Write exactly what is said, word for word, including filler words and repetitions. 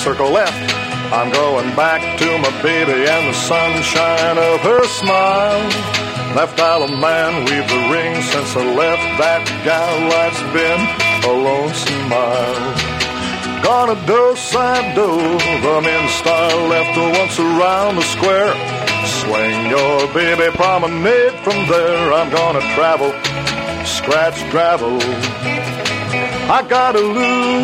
circle left. I'm going back to my baby and the sunshine of her smile. Left Island man, weave the ring since I left that gal. Life's been a lonesome mile. Gonna do side do the men style left once around the square. Swing your baby promenade from there. I'm gonna travel, scratch gravel. I gotta lose